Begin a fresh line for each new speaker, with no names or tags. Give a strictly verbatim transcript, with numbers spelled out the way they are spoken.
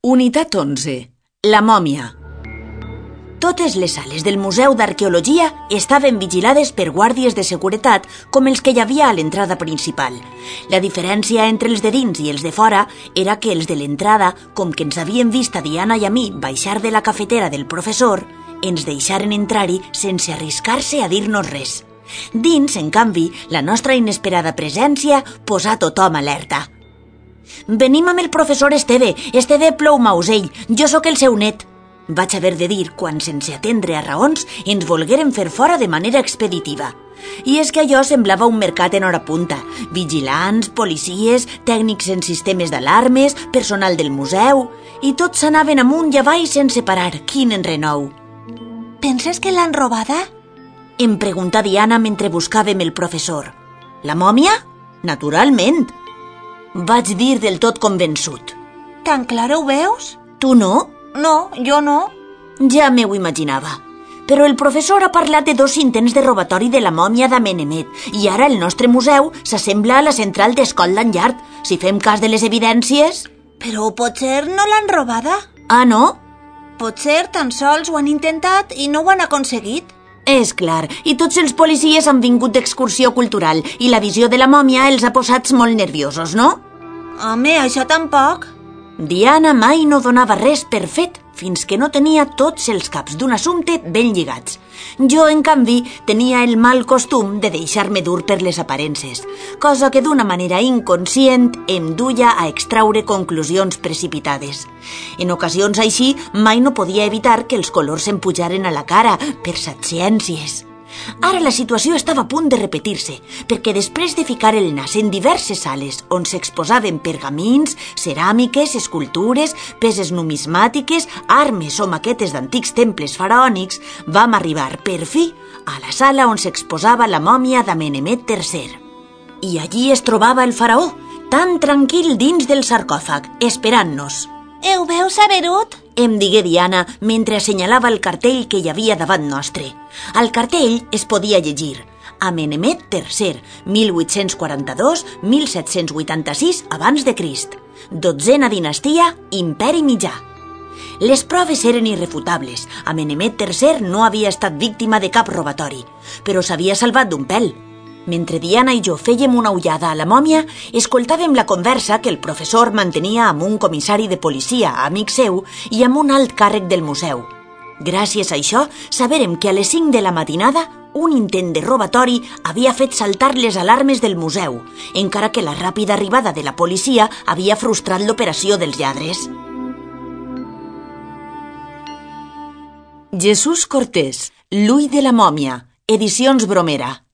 Unitat onze. La mòmia. Totes les sales del Museu d'Arqueologia estaven vigilades per guàrdies de seguretat com els que hi havia a l'entrada principal. La diferència entre els de dins i els de fora era que els de l'entrada, com que ens havien vist a Diana i a mi baixar de la cafetera del professor, ens deixaren entrar-hi sense arriscar-se a dir-nos res. Dins, en canvi, la nostra inesperada presència posà tothom alerta. «Venim amb el professor Esteve, Esteve Ploumausell, jo sóc el seu net», vaig haver de dir quan, sense atendre a raons, ens volgueren fer fora de manera expeditiva. I és que allò semblava un mercat en hora punta. Vigilants, policies, tècnics en sistemes d'alarmes, personal del museu... I tots s'anaven amunt i avall sense parar. Quin enrenou!
«Penses que l'han robada?»
Em preguntà Diana mentre buscàvem el professor. «La mòmia? Naturalment!» Vaig dir del tot convençut.
«Tan clar ho veus?»
«Tu no?»
«No, jo no».
Ja m'ho imaginava. Però el professor ha parlat de dos intents de robatori de la mòmia d'Amenemet i ara el nostre museu s'assembla a la central de Scotland Yard. Si fem cas de les evidències...
«Però potser no l'han robada?»
«Ah, no?»
«Potser tan sols ho han intentat i no ho han aconseguit».
És clar, i tots els policies han vingut d'excursió cultural i la visió de la mòmia els ha posats molt nerviosos, no?
Home, això tampoc.
Diana mai no donava res per fet fins que no tenia tots els caps d'un assumpte ben lligats. Jo, en canvi, tenia el mal costum de deixar-me dur per les aparences, cosa que d'una manera inconscient em duia a extraure conclusions precipitades. En ocasions així, mai no podia evitar que els colors em pujaren a la cara per satsiències. Ara la situació estava a punt de repetir-se, perquè després de ficar el nas en diverses sales on s'exposaven pergamins, ceràmiques, escultures, peces numismàtiques, armes o maquetes d'antics temples faraònics, vam arribar, per fi, a la sala on s'exposava la mòmia d'Amenemet tercer. I allí es trobava el faraó, tan tranquil dins del sarcòfag, esperant-nos.
«Ho veus, Saberut?»
em digué Diana mentre assenyalava el cartell que hi havia davant nostre. Al cartell es podia llegir Amenemet tercer, mil vuit-cents quaranta-dos a mil set-cents vuitanta-sis abans de Crist. Dotzena dinastia, imperi mitjà. Les proves eren irrefutables. Amenemet tercer no havia estat víctima de cap robatori, però s'havia salvat d'un pèl. Mentre Diana i jo fèiem una ullada a la mòmia, escoltàvem la conversa que el professor mantenia amb un comissari de policia, amic seu, i amb un alt càrrec del museu. Gràcies a això, sabérem que a les cinc de la matinada un intent de robatori havia fet saltar les alarmes del museu, encara que la ràpida arribada de la policia havia frustrat l'operació dels lladres. Jesús Cortés, L'ull de la mòmia, Edicions Bromera.